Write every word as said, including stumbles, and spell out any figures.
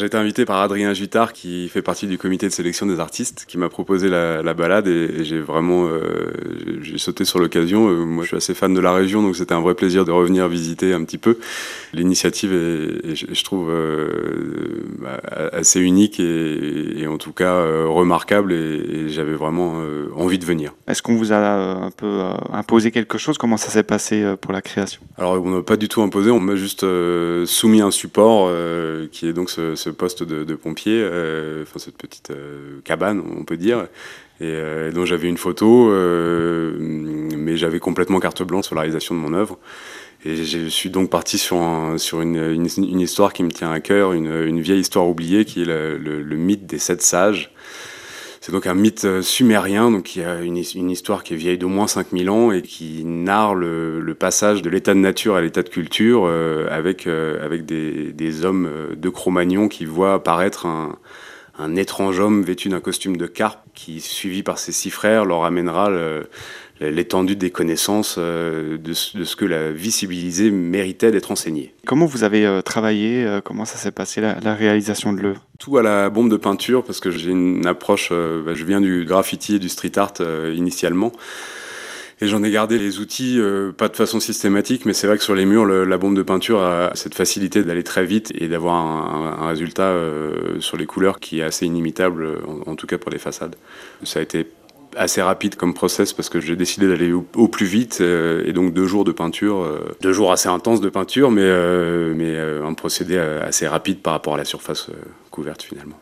j'ai été invité par Adrien Juttard, qui fait partie du comité de sélection des artistes, qui m'a proposé la, la balade et, et j'ai vraiment euh, j'ai sauté sur l'occasion. Euh, moi, je suis assez fan de la région, donc c'était un vrai plaisir de revenir visiter un petit peu. L'initiative est, est, je trouve, euh, assez unique et, et en tout cas euh, remarquable et, et j'avais vraiment euh, envie de venir. Est-ce qu'on vous a euh, un peu euh, imposé quelque chose? Comment ça s'est passé euh, pour la création? Alors on n'a pas du tout imposé, on m'a juste euh, soumis un support euh, qui est donc ce, ce poste de, de pompier, euh, enfin cette petite euh, cabane on peut dire, et euh, dont j'avais une photo, euh, mais j'avais complètement carte blanche sur la réalisation de mon œuvre. Et je suis donc parti sur, un, sur une, une, une histoire qui me tient à cœur, une, une vieille histoire oubliée qui est le, le, le mythe des sept sages. C'est donc un mythe sumérien, donc il y a une, une histoire qui est vieille d'au moins cinq mille ans et qui narre le, le passage de l'état de nature à l'état de culture euh, avec, euh, avec des, des hommes de Cro-Magnon qui voient apparaître un, un étrange homme vêtu d'un costume de carpe qui, suivi par ses six frères, leur amènera le, l'étendue des connaissances euh, de, de ce que la vie civilisée méritait d'être enseignée. Comment vous avez euh, travaillé? euh, Comment ça s'est passé la, la réalisation de l'œuvre? Tout à la bombe de peinture, parce que j'ai une approche, euh, bah, je viens du graffiti et du street art euh, initialement, et j'en ai gardé les outils, euh, pas de façon systématique, mais c'est vrai que sur les murs, le, la bombe de peinture a cette facilité d'aller très vite et d'avoir un, un, un résultat euh, sur les couleurs qui est assez inimitable, en, en tout cas pour les façades. Ça a été assez rapide comme process parce que j'ai décidé d'aller au, au plus vite euh, et donc deux jours de peinture, euh, deux jours assez intenses de peinture, mais, euh, mais euh, un procédé assez rapide par rapport à la surface euh, couverte finalement.